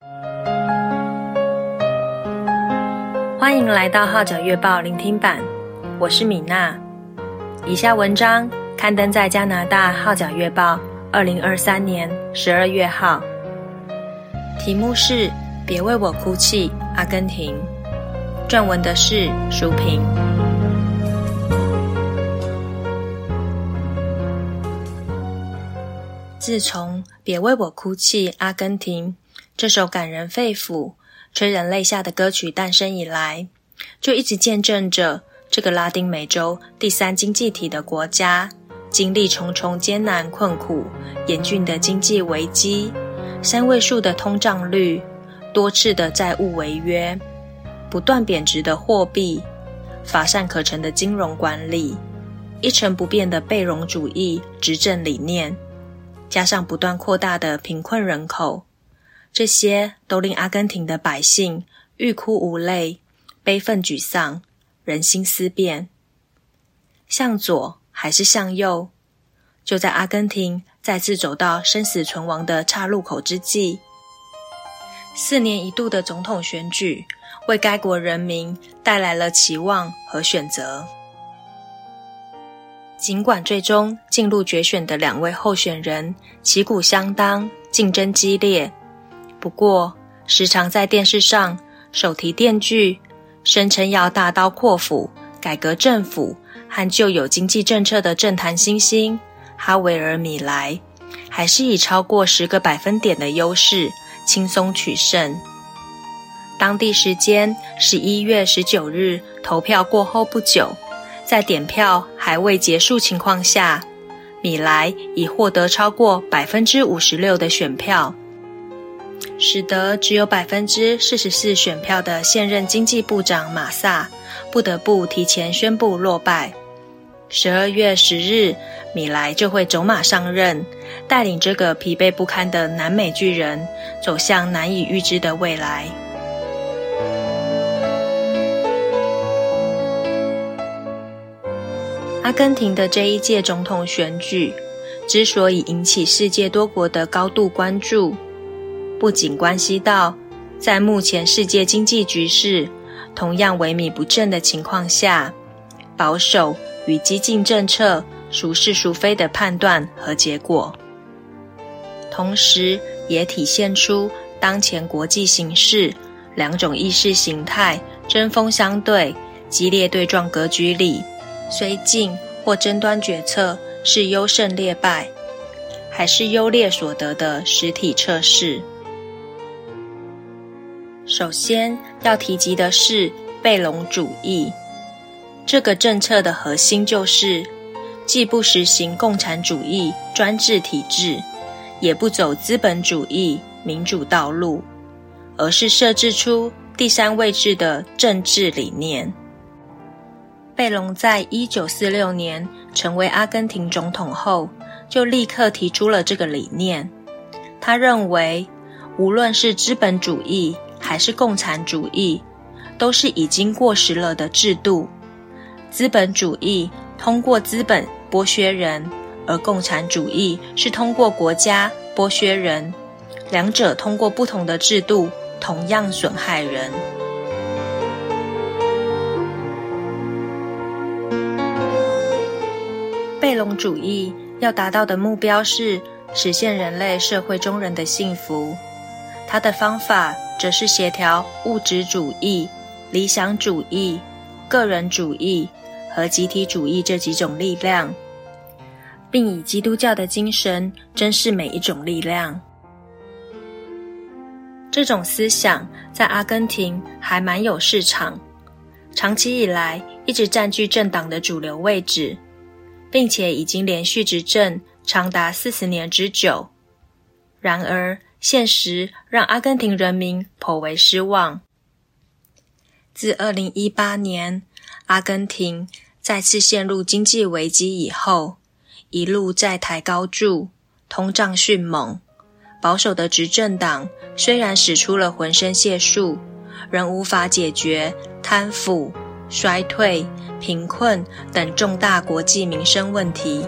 欢迎来到号角月报聆听版，我是米娜。以下文章刊登在加拿大号角月报2023年12月号，题目是别为我哭泣，阿根廷。撰文的是淑萍。自从别为我哭泣，阿根廷这首感人肺腑催人泪下的歌曲诞生以来，就一直见证着这个拉丁美洲第三经济体的国家经历重重艰难困苦、严峻的经济危机、3位数的通胀率、多次的债务违约、不断贬值的货币、乏善可陈的金融管理、一成不变的贝隆主义执政理念，加上不断扩大的贫困人口，这些都令阿根廷的百姓欲哭无泪、悲愤沮丧、人心思变。向左还是向右？就在阿根廷再次走到生死存亡的岔路口之际，4年一度的总统选举为该国人民带来了期望和选择。尽管最终进入决选的2位候选人旗鼓相当，竞争激烈，不过时常在电视上手提电锯，声称要大刀阔斧改革政府和旧有经济政策的政坛新星哈维尔·米莱，还是以超过10个百分点的优势轻松取胜。当地时间11月19日投票过后不久，在点票还未结束情况下，米莱已获得超过 56% 的选票，使得只有 44% 选票的现任经济部长马萨不得不提前宣布落败。12月10日，米莱就会走马上任，带领这个疲惫不堪的南美巨人走向难以预知的未来。阿根廷的这一届总统选举之所以引起世界多国的高度关注，不仅关系到在目前世界经济局势同样萎靡不振的情况下，保守与激进政策孰是孰非的判断和结果，同时也体现出当前国际形势2种意识形态针锋相对、激烈对撞格局里，绥靖或争端决策是优胜劣败，还是优劣所得的实体测试。首先要提及的是贝隆主义。这个政策的核心就是既不实行共产主义专制体制，也不走资本主义民主道路，而是设置出第3位制的政治理念。贝隆在1946年成为阿根廷总统后，就立刻提出了这个理念。他认为，无论是资本主义还是共产主义，都是已经过时了的制度。资本主义通过资本剥削人，而共产主义是通过国家剥削人，两者通过不同的制度，同样损害人。贝隆主义要达到的目标是实现人类社会中人的幸福，它的方法则是协调物质主义、理想主义、个人主义和集体主义这几种力量，并以基督教的精神珍视每一种力量。这种思想在阿根廷还蛮有市场，长期以来一直占据政党的主流位置，并且已经连续执政长达40年之久。然而，现实让阿根廷人民颇为失望。自2018年阿根廷再次陷入经济危机以后，一路债台高筑，通胀迅猛，保守的执政党虽然使出了浑身解数，仍无法解决贪腐、衰退、贫困等重大国际民生问题。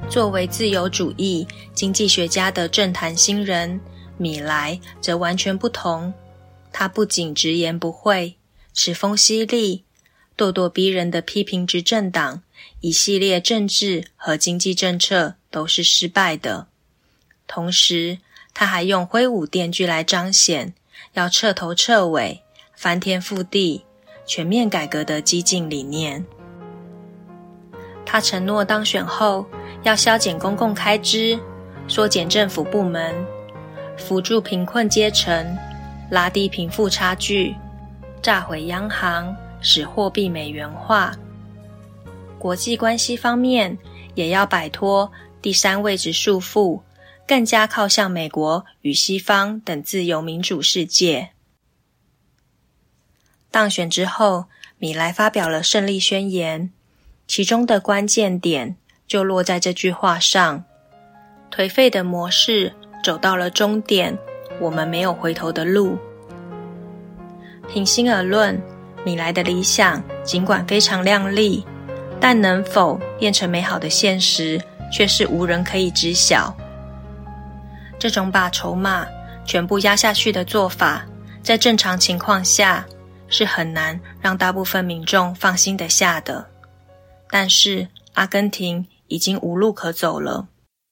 作为自由主义经济学家的政坛新人，米莱则完全不同。他不仅直言不讳，持锋犀利，咄咄逼人地批评执政党一系列政治和经济政策都是失败的。同时，他还用挥舞电锯来彰显要彻头彻尾、翻天覆地、全面改革的激进理念。他承诺当选后要削减公共开支，缩减政府部门，扶助贫困阶层，拉低贫富差距，炸毁央行，使货币美元化。国际关系方面也要摆脱第三位置束缚，更加靠向美国与西方等自由民主世界。当选之后，米莱发表了胜利宣言，其中的关键点就落在这句话上：颓废的模式走到了终点，我们没有回头的路。平心而论，米莱的理想尽管非常亮丽，但能否变成美好的现实，却是无人可以知晓。这种把筹码全部压下去的做法，在正常情况下是很难让大部分民众放心得下的。但是阿根廷已经无路可走了。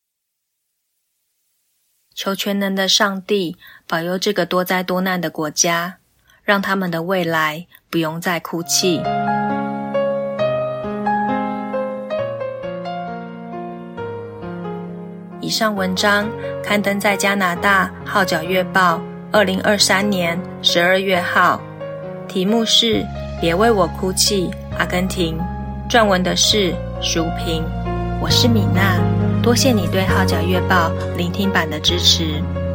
求全能的上帝保佑这个多灾多难的国家，让他们的未来不用再哭泣。以上文章刊登在加拿大号角月报2023年12月号，题目是别为我哭泣，阿根廷。撰文的是淑萍。我是米娜，多谢你对号角月报聆听版的支持。